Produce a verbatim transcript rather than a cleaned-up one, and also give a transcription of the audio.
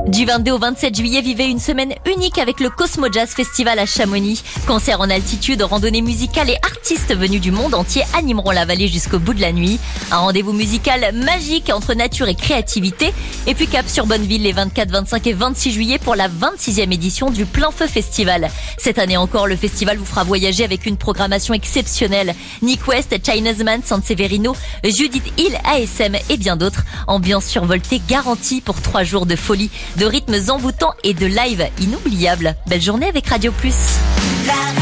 Du vingt-deux au vingt-sept juillet, vivez une semaine unique avec le Cosmo Jazz Festival à Chamonix. Concerts en altitude, randonnées musicales et artistes venus du monde entier animeront la vallée jusqu'au bout de la nuit. Un rendez-vous musical magique entre nature et créativité. Et puis cap sur Bonneville les vingt-quatre, vingt-cinq et vingt-six juillet pour la vingt-sixième édition du Plein Feu Festival. Cette année encore, le festival vous fera voyager avec une programmation exceptionnelle. Nick West, China's Man, Sanseverino, Judith Hill, A S M et bien d'autres. Ambiance survoltée garantie pour trois jours de folie, de rythmes envoûtants et de live inoubliables. Belle journée avec Radio Plus.